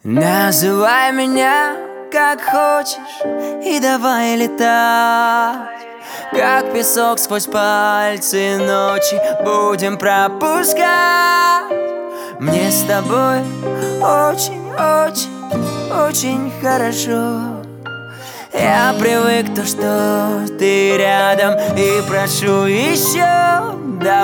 Называй меня как хочешь и давай летать, как песок сквозь пальцы ночи будем пропускать. Мне с тобой очень хорошо. Я привык то, что ты рядом, и прошу еще.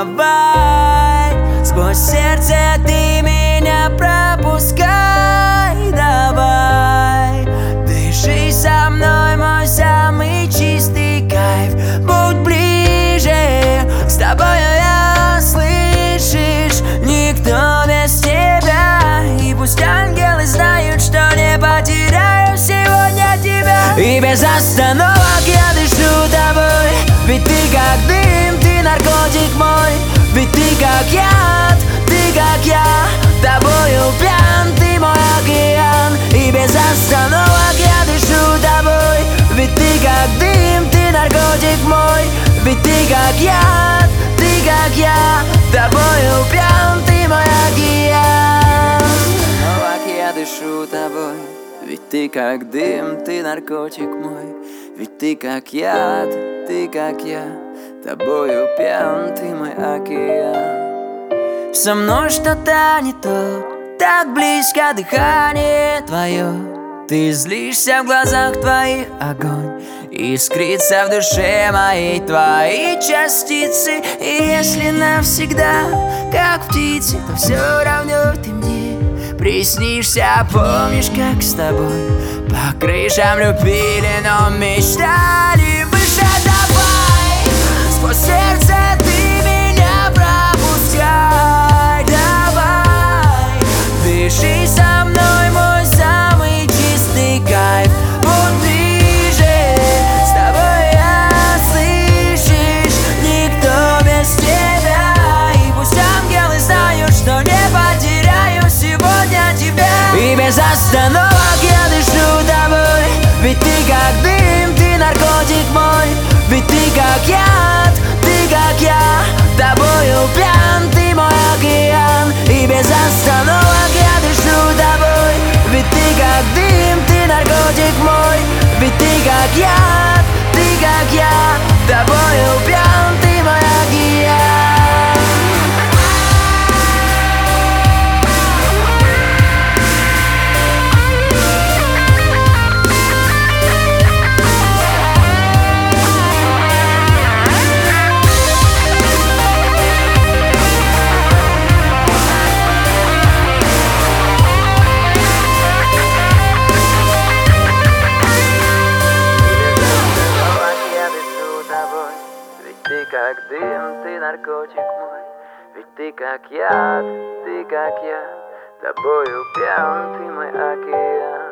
Давай, сквозь сердце ты меня пропускай. Давай, дыши со мной, мой самый чистый кайф. Будь ближе, с тобою я, слышишь, никто без тебя. И пусть ангелы знают, что не потеряю сегодня тебя. И без остановок я дышу тобой, ведь ты как дым, ты наркотик мой. Ведь ты как яд, ты как я, тобою пьян, ты мой океан. И без остановок я дышу тобой, ведь ты как дым, ты наркотик мой. Ведь ты как яд, ты как я, тобою пьян, ты мой океан. Остановок я дышу тобой, ведь ты как дым, ты наркотик мой. Ведь ты как яд, ты как я, тобою пьян, ты мой океан. Со мной что-то не то, так близко дыхание твое. Ты злишься, в глазах твоих огонь, искрится в душе моей твои частицы. И если навсегда, как птицы, то все равно ты мне приснишься. Помнишь, как с тобой по крышам любили, но мечтали выше. Давай, сквозь сердце ты меня пропускай. Давай, дыши со мной, мой самый чистый кайф. Будь ближе, с тобой я, слышишь, никто без тебя. И пусть ангелы знают, что не потеряю сегодня тебя. И без остановок я дышу тобой, ведь ты как дым, ты наркотик мой. Ведь ты как яд, ты как я, тобою пьян, ты мой океан. И без остановок я дышу тобой, ведь ты как дым, ты наркотик мой. Ведь ты как яд, ты как я, тобою пьян, ты мой океан. Ведь ты как дым, ты наркотик мой. Ведь ты как яд, ты как я, тобою пьян, ты мой океан.